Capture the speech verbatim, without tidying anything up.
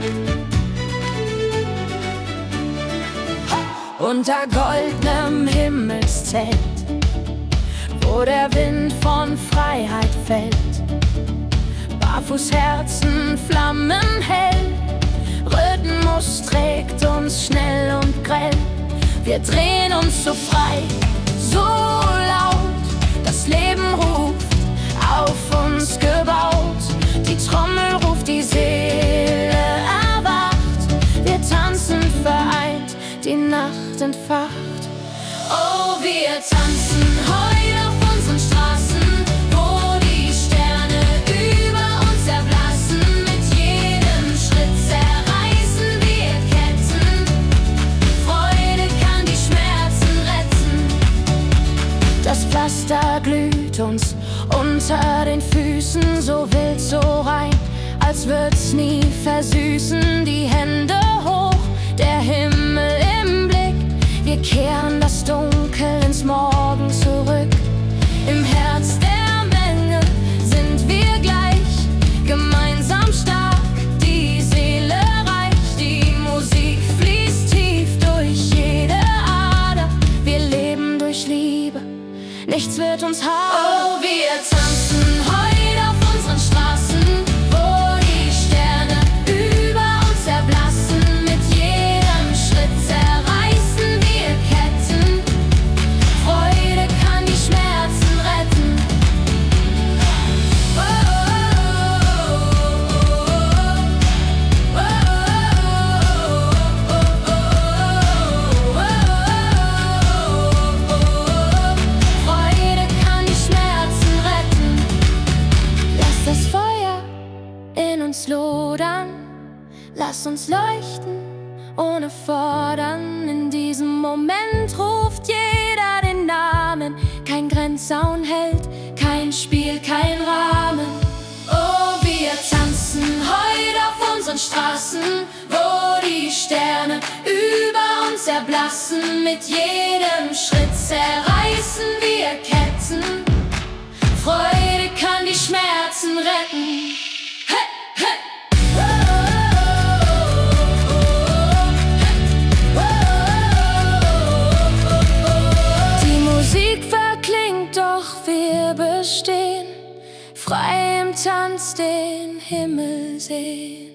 Unter goldenem Himmelszelt, wo der Wind von Freiheit fällt, Barfußherzen flammen hell, Rhythmus trägt uns schnell und grell. Wir drehen uns so frei, so laut, das Leben ruft, auf uns gebaut. Die Trommel ruft, die Seele erwacht, wir tanzen vereint, die Nacht entfacht. Oh, wir tanzen heute auf unseren Straßen, wo die Sterne über uns erblassen. Mit jedem Schritt zerreißen wir Ketten, Freude kann die Schmerzen retten. Das Pflaster glüht uns unter den Füßen, so wild, so rein, als würd's nie versüßen. Die Hände hoch, der Himmel im Blick, wir kehren das Dunkel ins Morgen zurück. Im Herz der Menge sind wir gleich, gemeinsam stark, die Seele reich. Die Musik fließt tief durch jede Ader, wir leben durch Liebe, nichts wird uns haben. Oh, wir tanzen heute auf unseren Straßen, wo die Sterne über uns erblassen. Mit jedem Schritt zerreißen wir Ketten, Freude kann die Schmerzen retten. Oh, oh, oh, oh, oh, oh. Freude kann die Schmerzen retten. Lass das Feuer in uns lodern, lass uns leuchten ohne fordern. In diesem Moment ruft jeder den Namen, kein Grenzzaun hält, kein Spiel, kein Rahmen. Oh, wir tanzen heute auf unseren Straßen, wo die Sterne über uns erblassen. Mit jedem Schritt zerreißen wir Ketten, Freude kann die Schmerzen retten. Hey, hey! Die Musik verklingt, doch wir bestehen, frei im Tanz den Himmel sehen.